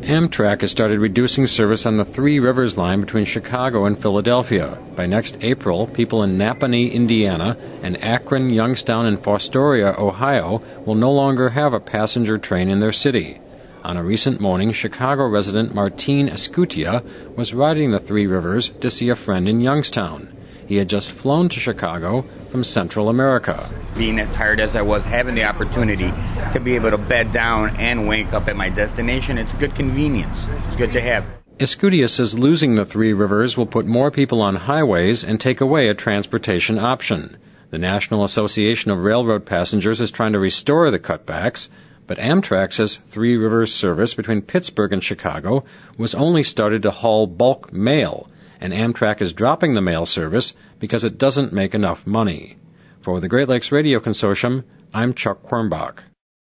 Amtrak has started reducing service on the Three Rivers line between Chicago and Philadelphia. By next April, people in Napanee, Indiana, and Akron, Youngstown, and Fostoria, Ohio, will no longer have a passenger train in their city. On a recent morning, Chicago resident Martin Escutia was riding the Three Rivers to see a friend in Youngstown. He had just flown to Chicago from Central America. Being as tired as I was, having the opportunity to be able to bed down and wake up at my destination, it's a good convenience. It's good to have. Escutia says losing the Three Rivers will put more people on highways and take away a transportation option. The National Association of Railroad Passengers is trying to restore the cutbacks, but Amtrak says Three Rivers service between Pittsburgh and Chicago was only started to haul bulk mail, and Amtrak is dropping the mail service because it doesn't make enough money. For the Great Lakes Radio Consortium, I'm Chuck Quirmbach.